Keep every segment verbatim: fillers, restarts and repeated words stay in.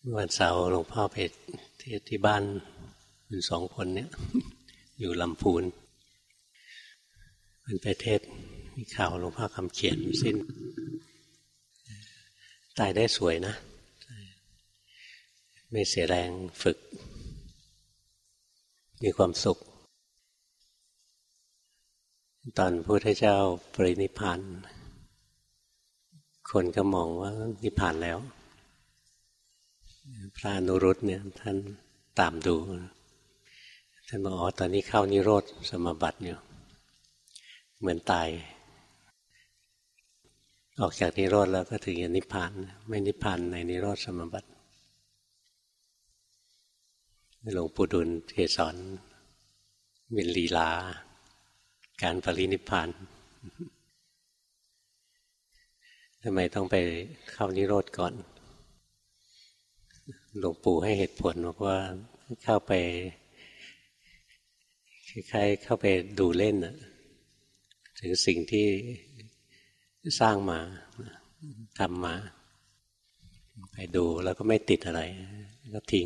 วันเสาร์หลวงพ่อไปเทศที่บ้านเป็นสองคนเนี้ย อยู่ลำพูนมันไปเทศมีข่าวหลวงพ่อคำเขียนสิ้นตายได้สวยนะไม่เสียแรงฝึกมีความสุขตอนพระพุทธเจ้าปรินิพพานคนก็มองว่านิพพานแล้วพระอนุรุตเนี่ยท่านตามดูท่านบอกอ๋อตอนนี้เข้านิโรธสมาบัติอยู่เหมือนตายออกจากนิโรธแล้วก็ถึงจะนิพพานไม่นิพพานในนิโรธสมาบัติหลวงปู่ดุลเทศน์เป็นลีลาการปรินิพพานทำไมต้องไปเข้านิโรธก่อนหลวงปู่ให้เหตุผลบอกว่าเข้าไปคล้ายๆเข้าไปดูเล่นน่ะถึงสิ่งที่สร้างมาทำมาไปดูแล้วก็ไม่ติดอะไรก็ทิ้ง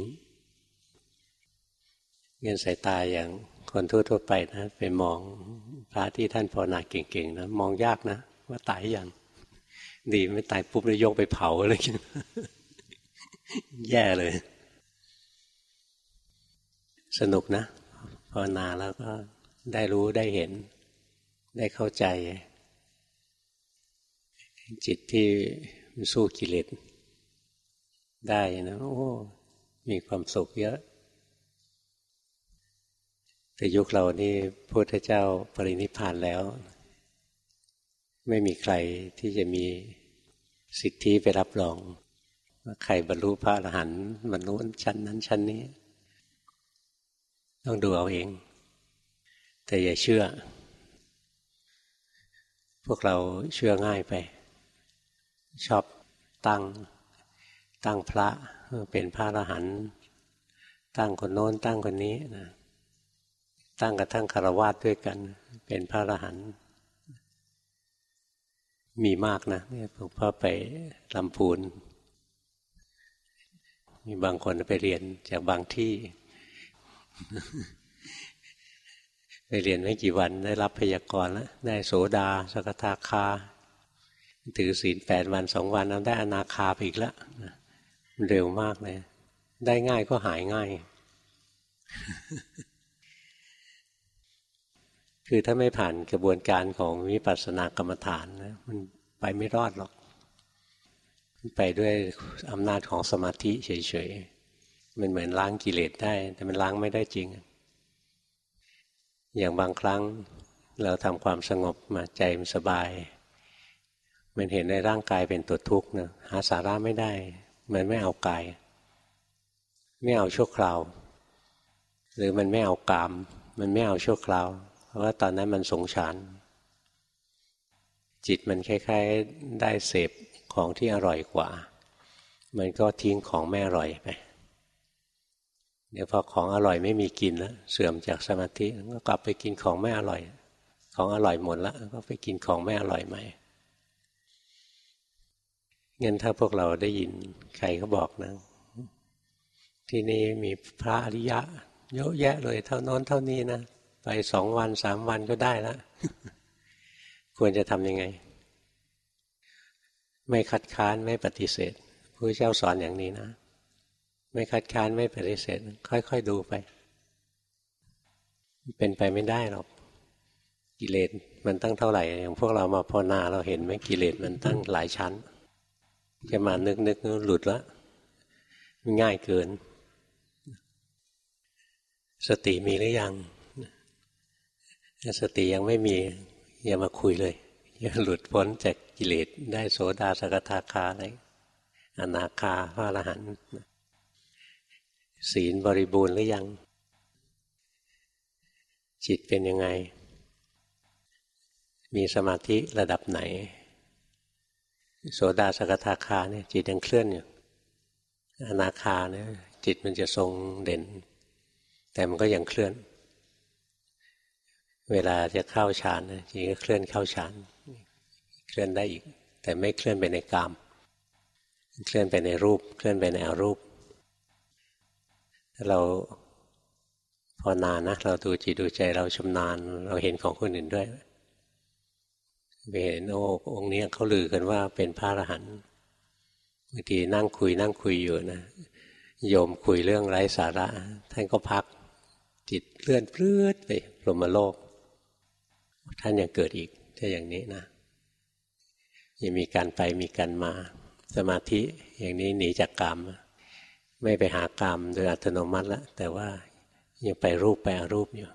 เงินสายตาอย่างคนทั่วๆไปนะไปมองพระที่ท่านภาวนาเก่งๆนะมองยากนะว่าตายยังดีไม่ตายปุ๊บแล้วยกไปเผาอะไรอย่างนี้แย่เลยสนุกนะภาวนาแล้วก็ได้รู้ได้เห็นได้เข้าใจจิตที่มันสู้กิเลสได้นะโอ้มีความสุขเยอะแต่ยุคเรานี่พระพุทธเจ้าปรินิพพานแล้วไม่มีใครที่จะมีสิทธิไปรับรองว่าใครบรรลุพระอรหันต์บรรลุชั้นนั้นชั้นนี้ต้องดูเอาเองแต่อย่าเชื่อพวกเราเชื่อง่ายไปชอบตั้งตั้งพระเป็นพระอรหันต์ตั้งคนโน้นตั้งคนนี้นะตั้งกระทั่งฆราวาสด้วยกันเป็นพระอรหันต์มีมากนะเนี่ยหลวงพ่อไปลำพูนมีบางคนไปเรียนจากบางที่ไปเรียนไม่กี่วันได้รับพยากรณ์แล้วได้โสดาสกทาคาถือศีลแปดวันสองวันแล้วได้อนาคาไปอีกแล้วเร็วมากเลยได้ง่ายก็หายง่ายคือถ้าไม่ผ่านกระบวนการของวิปัสสนากรรมฐานนะมันไปไม่รอดหรอกไปด้วยอำนาจของสมาธิเฉยๆมันเหมือนล้างกิเลสได้แต่มันล้างไม่ได้จริงอย่างบางครั้งเราทำความสงบมาใจมันสบายมันเห็นในร่างกายเป็นตัวทุกข์นะหาสาระไม่ได้มันไม่เอากายไม่เอาชั่วคราวหรือมันไม่เอากามมันไม่เอาชั่วคราวเพราะว่าตอนนั้นมันสงสารจิตมันคล้ายๆได้เสพของที่อร่อยกว่ามันก็ทิ้งของไม่อร่อยไปเดี๋ยวพอของอร่อยไม่มีกินแล้วเสื่อมจากสมาธิก็กลับไปกินของไม่อร่อยของอร่อยหมดแล้วก็ไปกินของไม่อร่อยใหม่งั้นถ้าพวกเราได้ยินใครเขาบอกนะที่นี่มีพระอริยะเยอะแยะเลยเท่าโน้นเท่านี้นะไปสองวันสามวันก็ได้แล้ว ควรจะทำยังไงไม่คัดค้านไม่ปฏิเสธพระเจ้าสอนอย่างนี้นะไม่คัดค้านไม่ปฏิเสธค่อยๆดูไปเป็นไปไม่ได้หรอกกิเลสมันตั้งเท่าไหร่อย่างพวกเรามาภาวนาเราเห็นไหมกิเลสมันตั้งหลายชั้นจะมานึกนึกหลุดแล้วง่ายเกินสติมีหรือยังถ้าสติยังไม่มีอย่ามาคุยเลยอย่าหลุดพ้นจากกิเลสได้โสดาสกทาคาอะไรอนาคาพระอรหันต์ศีลบริบูรณ์หรือยังจิตเป็นยังไงมีสมาธิระดับไหนโสดาสกทาคาเนี่ยจิตยังเคลื่อนอยู่อนาคาเนี่ยจิตมันจะทรงเด่นแต่มันก็ยังเคลื่อนเวลาจะเข้าฌานจิตก็เคลื่อนเข้าฌานเคลื่อนได้อีกแต่ไม่เคลื่อนไปในกามเคลื่อนไปในรูปเคลื่อนไปในอรูปเราพอนานนะเราดูจิตดูใจเราชำนาญเราเห็นของคนอื่นด้วยไปเห็นโอ้องค์นี้เขาลือกันว่าเป็นพระอรหันต์บางทีนั่งคุยนั่งคุยอยู่นะโยมคุยเรื่องไร้สาระท่านก็พักจิตเลื่อนพลื้ดไปพรหมโลกท่านยังเกิดอีกถ้าอย่างนี้นะยังมีการไปมีการมาสมาธิอย่างนี้หนีจากกามไม่ไปหากามโดยอัตโนมัติแล้วแต่ว่ายังไปรูปไปอรูปอยู่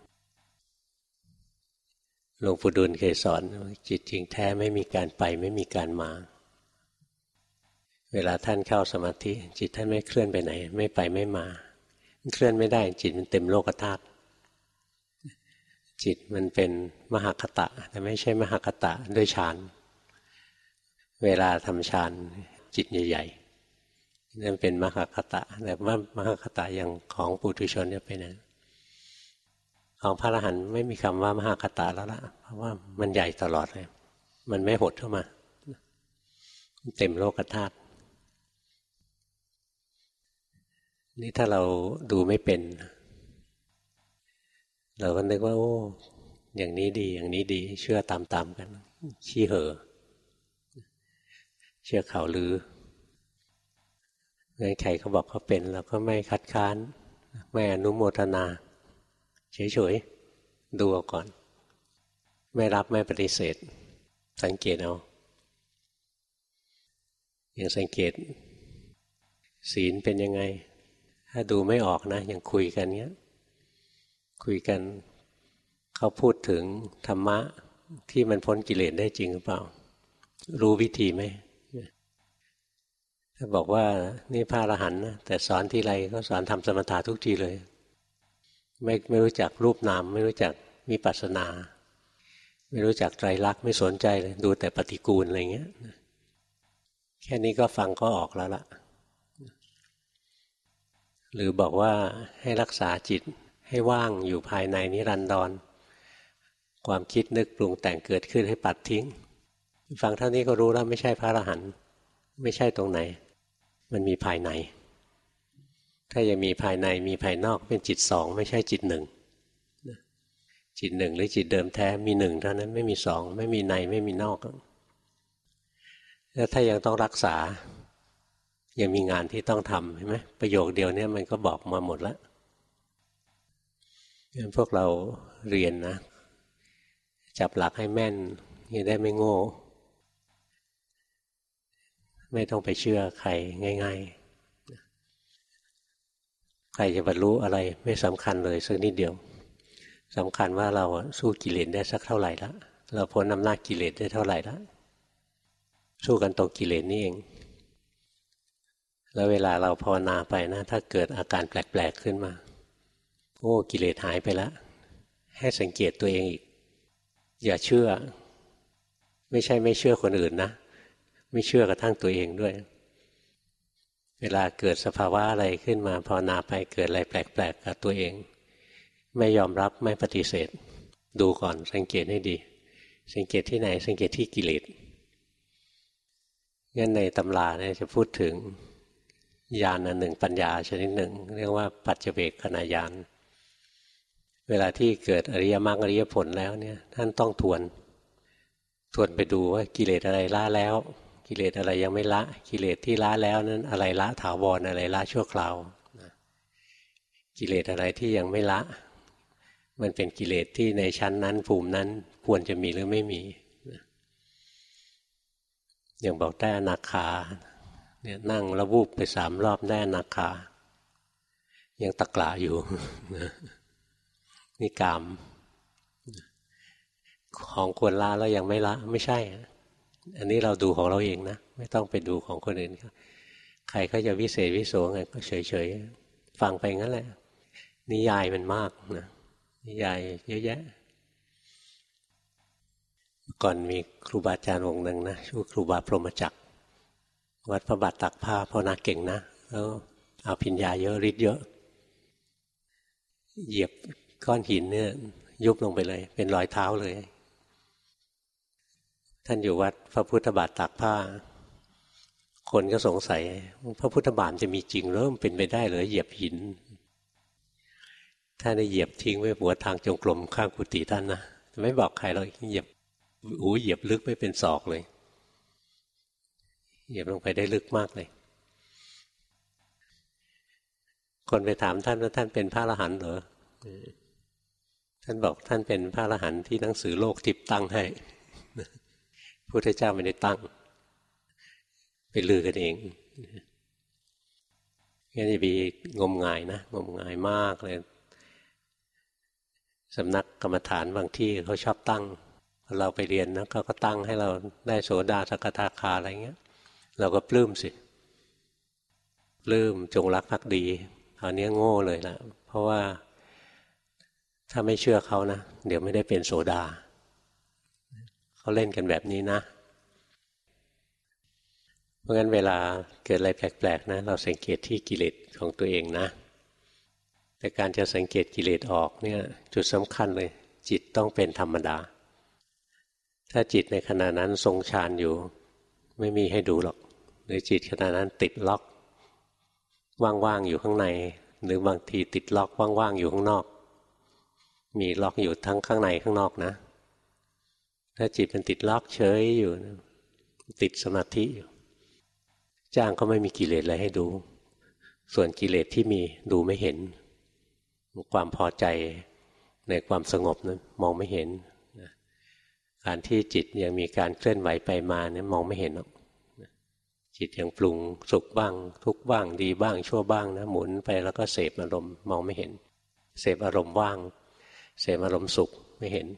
หลวงปู่ดูลย์เคยสอนจิตจริงแท้ไม่มีการไปไม่มีการมาเวลาท่านเข้าสมาธิจิตท่านไม่เคลื่อนไปไหนไม่ไปไม่มาเคลื่อนไม่ได้จิตมันเต็มโลกธาตุจิตมันเป็นมหคตะแต่ไม่ใช่มหคตะด้วยฌานเวลาทำฌานจิตใหญ่ๆนั่นเป็นมหคตะแต่ว่ามหคตะอย่างของปุถุชนจะเป็นนั้นของพระอรหันต์ไม่มีคำว่ามหคตะแล้วล่ะเพราะว่ามันใหญ่ตลอดเลยมันไม่หดเข้ามาเต็มโลกธาตุนี่ถ้าเราดูไม่เป็นเราก็นึกว่าโอ้อย่างนี้ดีอย่างนี้ดีเชื่อตามๆกันขี้เห่อเชื่อข่าวลืองั้นใครเขาบอกเขาเป็นเราก็ไม่คัดค้านไม่อนุโมทนาเฉยๆดูเอาก่อนไม่รับไม่ปฏิเสธสังเกตเอาอย่างสังเกตศีลเป็นยังไงถ้าดูไม่ออกนะอย่างคุยกันเงี้ยคุยกันเขาพูดถึงธรรมะที่มันพ้นกิเลสได้จริงหรือเปล่ารู้วิธีไหมถ้าบอกว่านี่พระอรหันต์นะแต่สอนทีไรก็สอนทำสมถะทุกทีเลยไม่ไม่รู้จักรูปนามไม่รู้จักวิปัสสนาไม่รู้จักไตรลักษณ์ไม่สนใจเลยดูแต่ปฏิกูลอะไรเงี้ยแค่นี้ก็ฟังก็ออกแล้วล่ะหรือบอกว่าให้รักษาจิตให้ว่างอยู่ภายในนิรันดรความคิดนึกปรุงแต่งเกิดขึ้นให้ปัดทิ้งฟังเท่านี้ก็รู้แล้วไม่ใช่พระอรหันต์ไม่ใช่ตรงไหนมันมีภายในถ้ายังมีภายในมีภายนอกเป็นจิตสองไม่ใช่จิตหนึ่งจิตหนึ่งหรือจิตเดิมแท้มีหนึ่งเท่านั้นไม่มีสองไม่มีในไม่มีนอกแล้วถ้ายังต้องรักษายังมีงานที่ต้องทำเห็นไหมประโยคเดียวนี้มันก็บอกมาหมดแล้วงั้นพวกเราเรียนนะจับหลักให้แม่นจะได้ไม่โง่ไม่ต้องไปเชื่อใครง่ายๆใครจะบรรลุอะไรไม่สำคัญเลยสักนิดเดียวสำคัญว่าเราสู้กิเลสได้สักเท่าไหร่แล้วเราพ้นอำนาจกิเลสได้เท่าไหร่แล้วสู้กันตรงกิเลสนี่เองแล้วเวลาเราภาวนาไปนะถ้าเกิดอาการแปลกๆขึ้นมาโอ้กิเลสหายไปแล้วให้สังเกตตัวเองอีกอย่าเชื่อไม่ใช่ไม่เชื่อคนอื่นนะไม่เชื่อกระทั่งตัวเองด้วยเวลาเกิดสภาวะอะไรขึ้นมาภาวนาไปเกิดอะไรแปลกๆกับตัวเองไม่ยอมรับไม่ปฏิเสธดูก่อนสังเกตให้ดีสังเกตที่ไหนสังเกตที่กิเลสงั้นในตำราเนี่ยจะพูดถึงญาณอันหนึ่งปัญญาชนิดหนึ่งเรียกว่าปัจเจเวกขณญาณเวลาที่เกิดอริยมรรคอริยผลแล้วเนี่ยท่านต้องทวนทวนไปดูว่ากิเลสอะไรละแล้วกิเลสอะไรยังไม่ละกิเลสที่ละแล้วนั้นอะไรละถาวรอะไรละชั่วคราวกิเลสอะไรที่ยังไม่ละมันเป็นกิเลสที่ในชั้นนั้นภูมินั้นควรจะมีหรือไม่มีอย่างบอกได้อนาคาเนี่ยนั่งแล้ววูบไปสามรอบได้อนาคายังตะกละอยู่นี่กามของควรละแล้วยังไม่ละไม่ใช่อันนี้เราดูของเราเองนะไม่ต้องไปดูของคนอื่นใครเขาจะวิเศษวิโสไงก็เฉยๆฟังไปงั้นแหละนิยายมันมากนะนิยายเยอะแยะก่อนมีครูบาอาจารย์องค์หนึ่งนะชื่อครูบาพรหมจักรวัดพระบาทตักผ้าภาวนาเก่งนะแล้วเอาพิญญาเยอะฤทธิ์เยอะเหยียบก้อนหินเนี่ยยุบลงไปเลยเป็นรอยเท้าเลยท่านอยู่วัดพระพุทธบาทตากผ้าคนก็สงสัยพระพุทธบาทจะมีจริงหรือเป็นไปได้หรือเหยียบหินถ้าได้เหยียบทิ้งไว้หัวทางจงกรมข้างกุฏิท่านนะไม่บอกใครเราเหยียบโอ้เหยียบลึกไม่เป็นศอกเลยเหยียบลงไปได้ลึกมากเลยคนไปถามท่านว่าท่านเป็นพระอรหันต์เหรอท่านบอกท่านเป็นพระอรหันต์ที่หนังสือโลกทิพย์ตั้งให้พระพุทธเจ้าไม่ได้ตั้งไปลือกันเองงั้นอย่าไปงมงายนะงมงายมากเลยสำนักกรรมฐานบางที่เขาชอบตั้งเราไปเรียนนะเขาก็ตั้งให้เราได้โสดาสกทาคาอะไรเงี้ยเราก็ปลื้มสิปลื้มจงรักภักดีคราวนี้โง่เลยล่ะเพราะว่าถ้าไม่เชื่อเขานะเดี๋ยวไม่ได้เป็นโสดาเขาเล่นกันแบบนี้นะเพราะงั้นเวลาเกิดอะไรแปลกๆนะเราสังเกตที่กิเลสของตัวเองนะแต่การจะสังเกตกิเลสออกเนี่ยจุดสำคัญเลยจิตต้องเป็นธรรมดาถ้าจิตในขณะนั้นทรงฌานอยู่ไม่มีให้ดูหรอกหรือจิตขณะนั้นติดล็อกว่างๆอยู่ข้างในหรือบางทีติดล็อกว่างๆอยู่ข้างนอกมีล็อกอยู่ทั้งข้างในข้างนอกนะถ้าจิตมันติดล็อกเฉยอยู่ติดสมาธิอยู่จ้างก็ไม่มีกิเลสอะไรให้ดูส่วนกิเลสที่มีดูไม่เห็นความพอใจในความสงบนั้นมองไม่เห็นการที่จิตยังมีการเคลื่อนไหวไปมาเนี่ยมองไม่เห็นหรอกจิตยังปรุงสุขบ้างทุกข์บ้างดีบ้างชั่วบ้างนะหมุนไปแล้วก็เสพอารมณ์มองไม่เห็นเสพอารมณ์ว่างเสพอารมณ์สุขไม่เห็น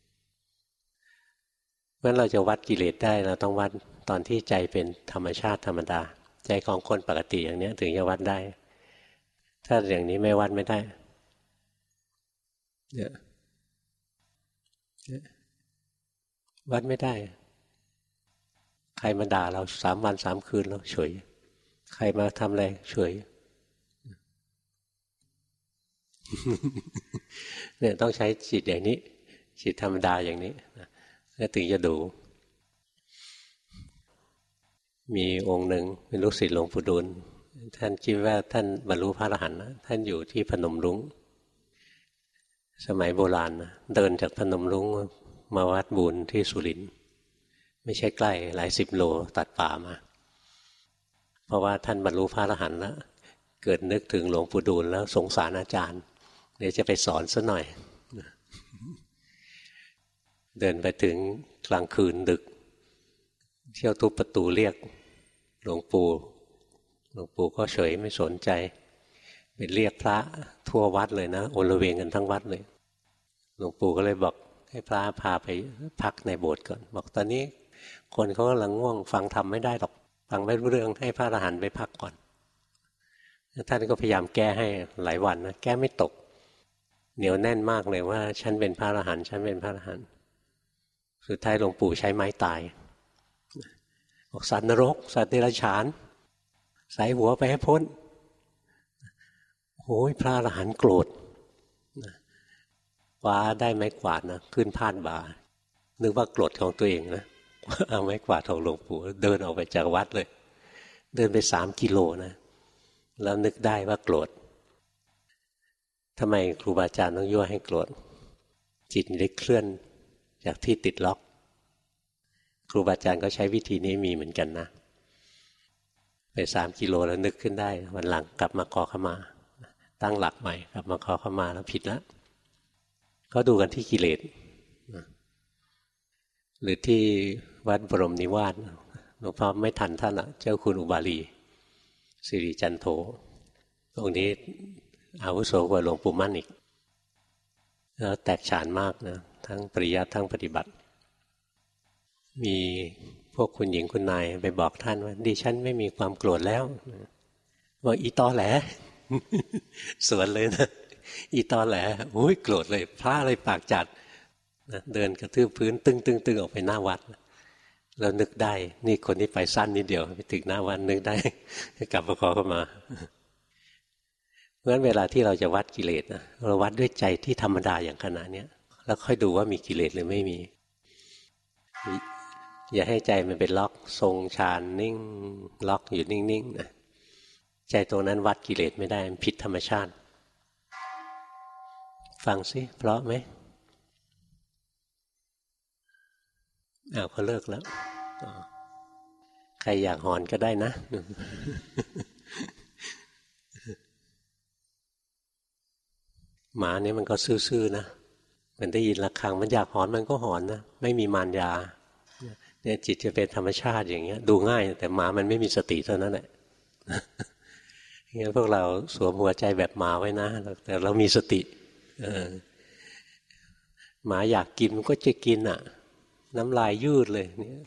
เมื่อเราจะวัดกิเลสได้เราต้องวัดตอนที่ใจเป็นธรรมชาติธรรมดาใจของคนปกติอย่างนี้ถึงจะวัดได้ถ้าอย่างนี้ไม่วัดไม่ได้เนี่ยวัดไม่ได้ใครมาด่าเราสามวันสามคืนเราเฉยใครมาทำอะไรเฉยเนี่ยต้องใช้จิตอย่างนี้จิตธรรมดาอย่างนี้แล้วถึงจะดูมีองค์หนึ่งเป็นลูกศิษย์หลวงปู่ดูลท่านคิดว่าท่านบรรลุพระอรหันต์นะท่านอยู่ที่พนมรุ้งสมัยโบราณนะเดินจากพนมรุ้งมาวัดบุญที่สุรินทร์ไม่ใช่ใกล้หลายสิบโลตัดป่ามาเพราะว่าท่านบรรลุพระอรหันต์แล้วเกิดนึกถึงหลวงปู่ดูลแล้วสงสารอาจารย์เดี๋ยวจะไปสอนซะหน่อยเดินไปถึงกลางคืนดึกเที่ยวทุบประตูเรียกหลวงปู่หลวงปู่ก็เฉยไม่สนใจไปเรียกพระทั่ววัดเลยนะโอละเวงกันทั้งวัดเลยหลวงปู่ก็เลยบอกให้พระพาไปพักในโบสถ์ก่อนบอกตอนนี้คนเขากำลังง่วงฟังธรรมไม่ได้หรอกฟังไม่รู้เรื่องให้พระอรหันต์ไปพักก่อนท่านก็พยายามแก้ให้หลายวันนะแก้ไม่ตกเหนียวแน่นมากเลยว่าฉันเป็นพระอรหันต์ฉันเป็นพระอรหันต์สุดท้ายหลวงปู่ใช้ไม้ตายบอกสัตว์นรกสัตว์เดรัจฉานใส่หัวไปให้พ้นโอ้ยพระอรหันต์โกรธคว้าได้ไม้กวาดนะขึ้นพาดบ่านึกว่าโกรธของตัวเองนะเอาไม้กวาดของหลวงปู่เดินออกไปจากวัดเลยเดินไปสามกิโลนะแล้วนึกได้ว่าโกรธทำไมครูบาอาจารย์ต้องยั่วให้โกรธจิตได้เคลื่อนจากที่ติดล็อกครูบาอาจารย์ก็ใช้วิธีนี้มีเหมือนกันนะไปสามกิโลแล้วนึกขึ้นได้วันหลังกลับมาขอขมาตั้งหลักใหม่กลับมาขอขมาแล้วผิดแล้วก็ดูกันที่กิเลสหรือที่วัดบรมนิวาสหลวงพ่อไม่ทันท่านอ่ะเจ้าคุณอุบาลีสิริจันโธองค์นี้อาวุโสกว่าหลวงปู่มั่นอีกแล้วแตกฉานมากนะทั้งปริยัติทั้งปฏิบัติมีพวกคุณหญิงคุณนายไปบอกท่านว่าดิฉันไม่มีความโกรธแล้วบอกอีตอแหล สวนเลยนะอีตอแหลโอ้ยโกรธเลยพระอะไรปากจัดนะเดินกระทืบพื้นตึ้งตึ้งตึ้งออกไปหน้าวัดแล้วนึกได้นี่คนที่ไปสั้นนิดเดียวไปถึงหน้าวัดนึกได้กลับมาขอเข้ามาเพราะฉะนั้นเวลาที่เราจะวัดกิเลสนะเราวัดด้วยใจที่ธรรมดาอย่างขณะนี้แล้วค่อยดูว่ามีกิเลสหรือไม่มีอย่าให้ใจมันเป็นล็อกทรงฌานนิ่งล็อกอยู่นิ่งๆนะใจตรงนั้นวัดกิเลสไม่ได้มันผิดธรรมชาติฟังสิเพราะไหมอ้าวเขาเลิกแล้วใครอยากหอนก็ได้นะหมาเนี่ยมันก็ซื่อๆนะมันได้ยินระฆังมันอยากหอนมันก็หอนนะไม่มีมารยาเนี่ยจิตจะเป็นธรรมชาติอย่างเงี้ยดูง่ายแต่หมามันไม่มีสติเท่านั้นแหละงั้นพวกเราสวมหัวใจแบบหมาไว้นะแต่เรามีสติหมาอยากกินมันก็จะกินอ่ะน้ำลายยืดเลยเนี่ย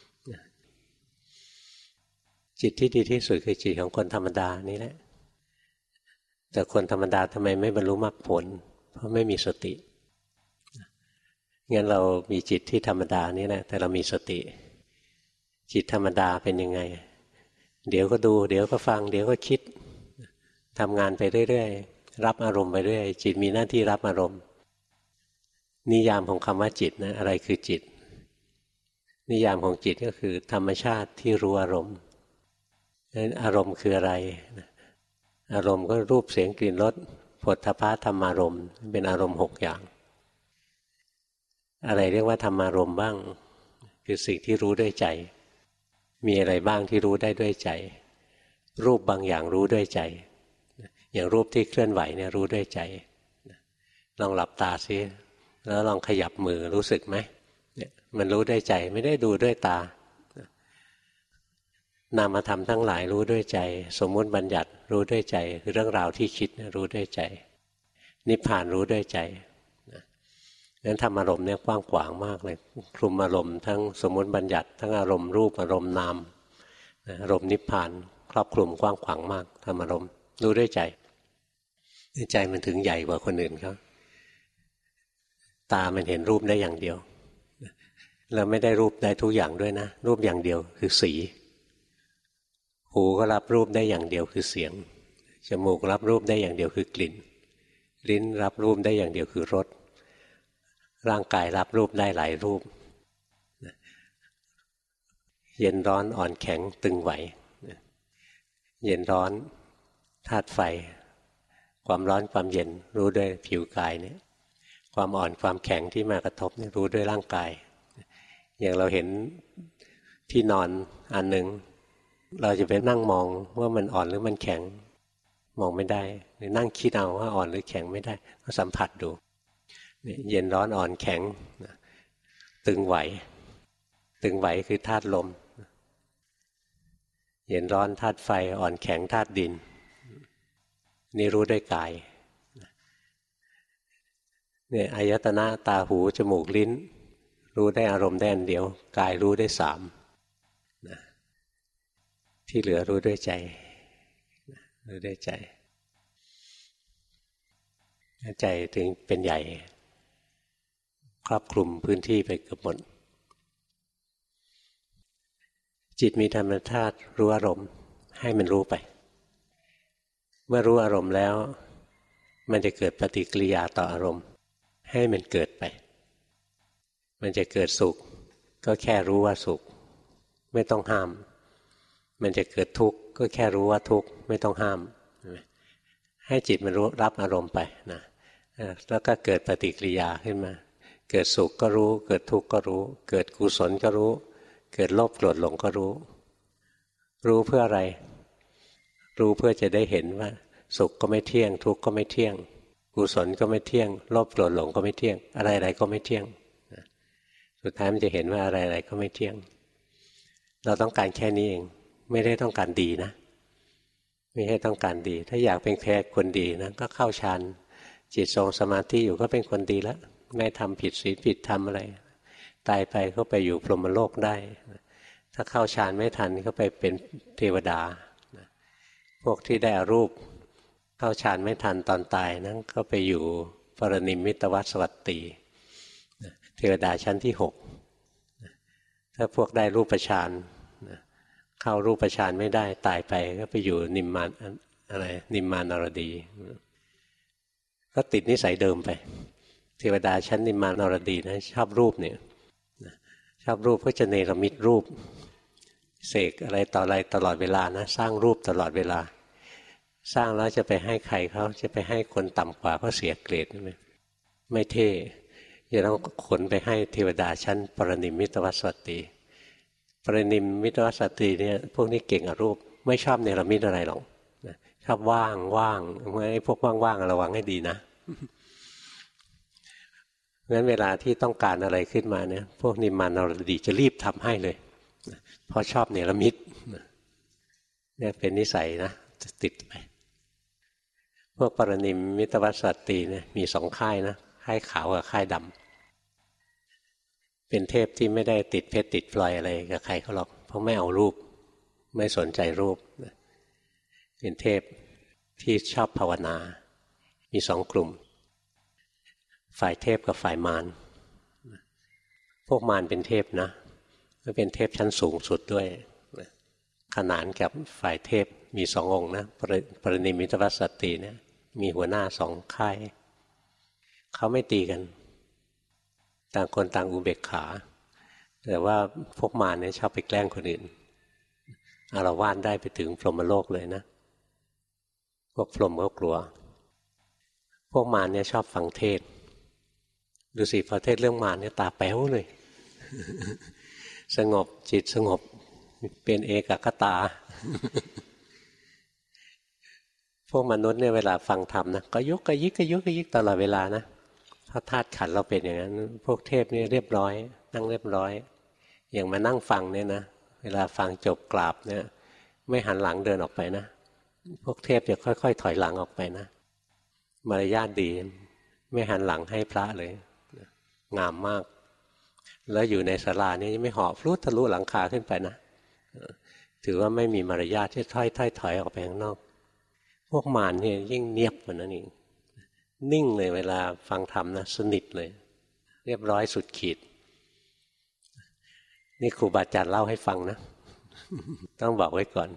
จิตที่ดีที่สุดคือจิตของคนธรรมดานี่แหละแต่คนธรรมดาทำไมไม่บรรลุมรรคผลเพราะไม่มีสติงั้นเรามีจิตที่ธรรมดานี่แหละแต่เรามีสติจิตธรรมดาเป็นยังไงเดี๋ยวก็ดูเดี๋ยวก็ฟังเดี๋ยวก็คิดทำงานไปเรื่อยๆรับอารมณ์ไปเรื่อยจิตมีหน้าที่รับอารมณ์นิยามของคำว่าจิตนะอะไรคือจิตนิยามของจิตก็คือธรรมชาติที่รู้อารมณ์นั้นอารมณ์คืออะไรอารมณ์ก็รูปเสียงกลิ่นรสโผฏฐัพพะธรรมารมณ์เป็นอารมณ์หกอย่างอะไรเรียกว่าธรรมารมณ์บ้างคือสิ่งที่รู้ด้วยใจมีอะไรบ้างที่รู้ได้ด้วยใจรูปบางอย่างรู้ด้วยใจอย่างรูปที่เคลื่อนไหวเนี่ยรู้ด้วยใจลองหลับตาซิแล้วลองขยับมือรู้สึกไหมเนี่ยมันรู้ด้วยใจไม่ได้ดูด้วยตานามธรรมทั้งหลายรู้ด้วยใจสมมุติบัญญัติรู้ด้วยใจคือเรื่องราวที่คิดรู้ด้วยใจนิพพานรู้ด้วยใจงั้นธรรมอารมณ์เนี่ยกว้างขวางมากเลยคลุมอารมณ์ทั้งสมมุติบัญญัติทั้งอารมณ์รูปอารมณ์นามอารมณ์นิพพานครอบคลุมกว้างขวางมากธรรมอารมณ์รู้ด้วยใจใจมันถึงใหญ่กว่าคนอื่นเขาตามันเห็นรูปได้อย่างเดียวแล้วไม่ได้รูปได้ทุกอย่างด้วยนะรูปอย่างเดียวคือสีหูก็รับรูปได้อย่างเดียวคือเสียงจมูกรับรูปได้อย่างเดียวคือกลิ่นลิ้นรับรูปได้อย่างเดียวคือรสร่างกายรับรูปได้หลายรูปเย็นร้อนอ่อนแข็งตึงไหวเย็นร้อนธาตุไฟความร้อนความเย็นรู้ด้วยผิวกายเนี่ยความอ่อนความแข็งที่มากระทบนี่รู้ด้วยร่างกายอย่างเราเห็นที่นอนอันหนึ่งเราจะไปนั่งมองว่ามันอ่อนหรือมันแข็งมองไม่ได้หรือนั่งคิดเอาว่าอ่อนหรือแข็งไม่ได้ก็สัมผัสดูเย็นร้อนอ่อนแข็งตึงไหวตึงไหวคือธาตุลมเย็นร้อนธาตุไฟอ่อนแข็งธาตุดินนี่รู้ด้วยกายเนี่ยอายตนะตาหูจมูกลิ้นรู้ได้อารมณ์ได้อันเดียวกายรู้ได้สามที่เหลือรู้ด้วยใจรู้ด้วยใจใจถึงเป็นใหญ่ครอบคลุมพื้นที่ไปเกือบหมดจิตมีธรรมชาติรู้อารมณ์ให้มันรู้ไปเมื่อรู้อารมณ์แล้วมันจะเกิดปฏิกิริยาต่ออารมณ์ให้มันเกิดไปมันจะเกิดสุขก็แค่รู้ว่าสุขไม่ต้องห้ามมันจะเกิดทุกข์ก็แค่รู้ว่าทุกข์ไม่ต้องห้ามให้จิตมันรู้รับอารมณ์ไปนะแล้วก็เกิดปฏิกิริยาขึ้นมาเกิดสุขก็รู้เกิดทุกข์ก็รู้เกิดกุศลก็รู้เกิดโลภโกรธหลงก็รู้รู้เพื่ออะไรรู้เพื่อจะได้เห็นว่าสุขก็ไม่เที่ยงทุกข์ก็ไม่เที่ยงกุศลก็ไม่เที่ยงโลภโกรธหลงก็ไม่เที่ยงอะไรๆก็ไม่เที่ยงสุดท้ายมันจะเห็นว่าอะไรๆก็ไม่เที่ยงเราต้องการแค่นี้เองไม่ได้ต้องการดีนะไม่ใช่ต้องการดีถ้าอยากเป็นแค่คนดีนะก็เข้าฌานจิตทรงสมาธิอยู่ก็เป็นคนดีแล้วไม่ทำผิดศีลผิดธรรมอะไรตายไปก็ไปอยู่พรหมโลกได้ถ้าเข้าฌานไม่ทันก็ไปเป็นเทวดาพวกที่ได้อารูปเข้าฌานไม่ทันตอนตายนั้นก็ไปอยู่ปรนิมมิตวสวัตติเทวดาชั้นที่หกถ้าพวกได้รูปฌานเข้ารูปฌานไม่ได้ตายไปก็ไปอยู่นิมมานอะไรนิมมานรดีก็ติดนิสัยเดิมไปเทวดาชั้นนิมมานรดีนะชอบรูปเนี่ยชอบรูปก็จะเนรมิตรูปเสกอะไรต่ออะไรตลอดเวลานะสร้างรูปตลอดเวลา สร้างแล้วจะไปให้ใครเขาจะไปให้คนต่ำกว่าเขาเสียเกรดใช่ไหมไม่เท่จะต้องขนไปให้เทวดาชั้นปรนิมมิตวสัตติปรนิมมิตวสัตติเนี่ยพวกนี้เก่งอรูปไม่ชอบเนรมิตอะไรหรอกชอบว่างว่างเมื่อไอ้พวกว่างๆระวังให้ดีนะงั้นเวลาที่ต้องการอะไรขึ้นมาเนี่ยพวกนิมมานรดีจะรีบทำให้เลยเพราะชอบเนรมิตเนี่ยเป็นนิสัยนะจะติดไปพวกปรนิมมิตวสัตติเนี่ยมีสองค่ายนะค่ายขาวกับค่ายดำเป็นเทพที่ไม่ได้ติดเพชรติดพลอยอะไรกับใครเขาหรอกเพราะไม่เอารูปไม่สนใจรูปเป็นเทพที่ชอบภาวนามีสองกลุ่มฝ่ายเทพกับฝ่ายมารพวกมารเป็นเทพนะก็เป็นเทพชั้นสูงสุดด้วยขนานกับฝ่ายเทพมีสององค์นะปรนิมมิตวสัตติเนี่ยมีหัวหน้าสองค่ายเขาไม่ตีกันต่างคนต่างอุเบกขาแต่ว่าพวกมารเนี่ยชอบไปแกล้งคนอื่นอาละวาดได้ไปถึงพรหมโลกเลยนะพวกพรหมก็กลัวพวกมารเนี่ยชอบฟังเทศดูสิพอเทศเรื่องมารเนี่ยตาแป๋วเลย สงบจิตสงบเป็นเอกคตา พวกมนุษย์เนี่ยเวลาฟังธรรมนะก็ยุกกระยิกกระยุกกระยิกตลอดเวลานะถ้าธาตุขันธ์เราเป็นอย่างนั้นพวกเทพนี่เรียบร้อยนั่งเรียบร้อยอย่างมานั่งฟังเนี่ยนะเวลาฟังจบกราบเนี่ยไม่หันหลังเดินออกไปนะพวกเทพจะค่อยๆถอยหลังออกไปนะมารยาทดีไม่หันหลังให้พระเลยงามมากแล้วอยู่ในศาลานี่ไม่เหาะฟลุตทะลุหลังคาขึ้นไปนะถือว่าไม่มีมารยาทที่ถอยถอยถอยออกไปข้างนอกพวกมารเนี่ยยิ่งเนียบกว่านั้นอีกนิ่งเลยเวลาฟังธรรมนะสนิทเลยเรียบร้อยสุดขีดนี่ครูบาอาจารย์เล่าให้ฟังนะ ต้องบอกไว้ก่อน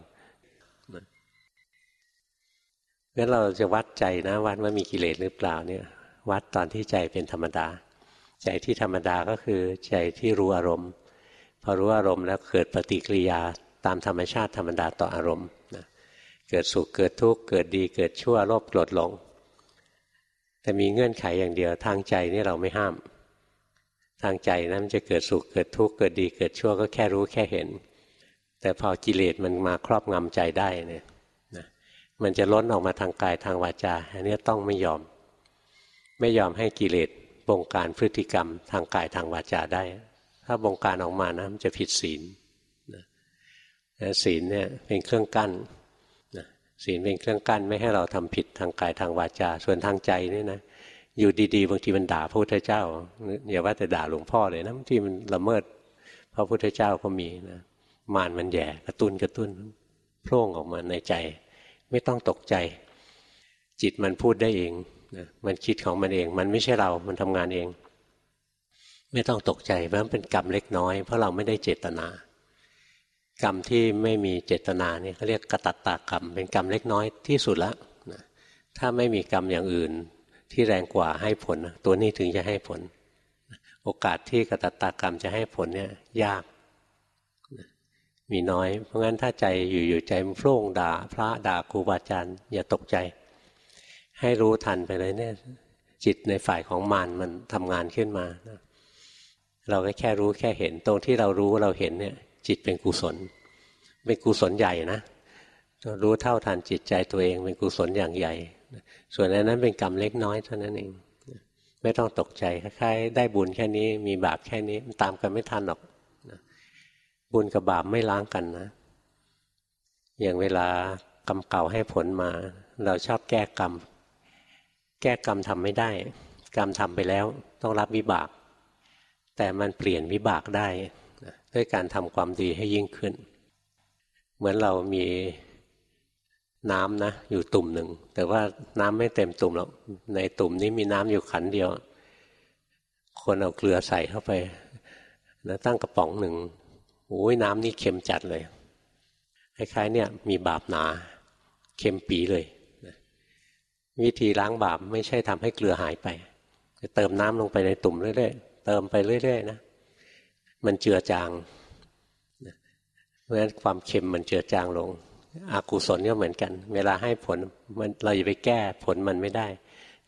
งั้นเราจะวัดใจนะวัดว่ามีกิเลสหรือเปล่าเนี่ยวัดตอนที่ใจเป็นธรรมดาใจที่ธรรมดาก็คือใจที่รู้อารมณ์พอรู้อารมณ์แล้วเกิดปฏิกิริยาตามธรรมชาติธรรมดาต่ออารมณ์นะเกิดสุขเกิดทุกข์เกิดดีเกิดชั่วโลภโกรธหลงแต่มีเงื่อนไขอย่างเดียวทางใจนี่เราไม่ห้ามทางใจนะมันจะเกิดสุขเกิดทุกข์เกิดดีเกิดชั่วก็แค่รู้แค่เห็นแต่พอกิเลสมันมาครอบงำใจได้เนี่ยนะมันจะล้นออกมาทางกายทางวาจาอันนี้ต้องไม่ยอมไม่ยอมให้กิเลสบงการพฤติกรรมทางกายทางวาจาได้ถ้าบงการออกมานะมันจะผิดศีลนะศีลเนี่ยเป็นเครื่องกั้นนะศีลเป็นเครื่องกั้นไม่ให้เราทำผิดทางกายทางวาจาส่วนทางใจนี่นะอยู่ดีๆบางทีมันด่าพระพุทธเจ้าอย่าว่าแต่ด่าหลวงพ่อเลยนะบางทีมันละเมิดพระพุทธเจ้าก็มีนะมารมันแย่กระตุ้นกระตุ้นโผล่ออกมาในใจไม่ต้องตกใจจิตมันพูดได้เองนะมันคิดของมันเองมันไม่ใช่เรามันทำงานเองไม่ต้องตกใจเพราะมันเป็นกรรมเล็กน้อยเพราะเราไม่ได้เจตนากรรมที่ไม่มีเจตนาเนี่ยเขาเรียกกตัตตากรรมเป็นกรรมเล็กน้อยที่สุดแล้วนะถ้าไม่มีกรรมอย่างอื่นที่แรงกว่าให้ผลตัวนี้ถึงจะให้ผลโอกาสที่กตัตตากรรมจะให้ผลเนี่ยยากมีน้อยเพราะงั้นถ้าใจอยู่ๆใจมันโผล่ด่าพระด่าครูบาอาจารย์อย่าตกใจให้รู้ทันไปเลยเนี่ยจิตในฝ่ายของมารมันทำงานขึ้นมานะเราก็แค่รู้แค่เห็นตรงที่เรารู้เราเห็นเนี่ยจิตเป็นกุศลเป็นกุศลใหญ่นะรู้เท่าทันจิตใจตัวเองเป็นกุศลอย่างใหญ่ส่วนอันนั้นเป็นกรรมเล็กน้อยเท่านั้นเองไม่ต้องตกใจคล้ายๆได้บุญแค่นี้มีบาปแค่นี้มันตามกันไม่ทันหรอกบุญกับบาปไม่ล้างกันนะอย่างเวลากรรมเก่าให้ผลมาเราชอบแก้กรรมแก้กรรมทำไม่ได้กรรมทำไปแล้วต้องรับวิบากแต่มันเปลี่ยนวิบากได้ด้วยการทำความดีให้ยิ่งขึ้นเหมือนเรามีน้ำนะอยู่ตุ่มหนึ่งแต่ว่าน้ำไม่เต็มตุ่มหรอกในตุ่มนี้มีน้ำอยู่ขันเดียวคนเอาเกลือใส่เข้าไปแล้วตั้งกระป๋องหนึ่งโอ้ยน้ำนี่เค็มจัดเลยคล้ายๆเนี่ยมีบาปหนาเค็มปีเลยวิธีล้างบาปไม่ใช่ทำให้เกลือหายไปจะเติมน้ำลงไปในตุ่มเรื่อยๆเติมไปเรื่อยๆนะมันเจือจางเพราะฉะนั้นความเค็มมันเจือจางลงอกุศลก็เหมือนกันเวลาให้ผลมันเราอย่าไปแก้ผลมันไม่ได้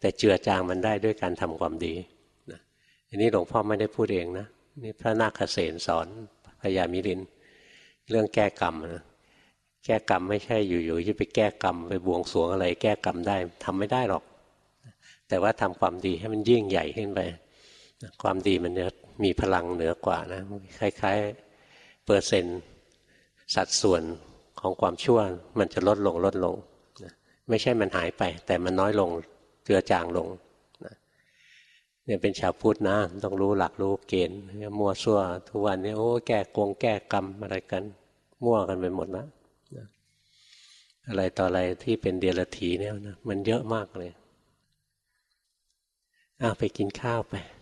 แต่เจือจางมันได้ด้วยการทำความดีนะอันนี้หลวงพ่อไม่ได้พูดเองนะนี่พระนาคเษนสอนพญามิลินเรื่องแก้กรรมนะแก้กรรมไม่ใช่อยู่ๆจะไปแก้กรรมไปบวงสรวงอะไรแก้กรรมได้ทำไม่ได้หรอกแต่ว่าทำความดีให้มันยิ่งใหญ่ขึ้นไปความดีมันจะมีพลังเหนือกว่านะคล้ายๆเปอร์เซ็นต์สัดส่วนของความชั่วมันจะลดลงลดลงไม่ใช่มันหายไปแต่มันน้อยลงเจือจางลงเนี่ยเป็นชาวพุทธนะต้องรู้หลักรู้เกณฑ์มั่วซั่วทุกวันนี้โอ้แก้กงแก้กรรมอะไรกันมั่วกันไปหมดนะอะไรต่ออะไรที่เป็นเดรัจฉีเนี่ยนะมันเยอะมากเลยอ้าวไปกินข้าวไป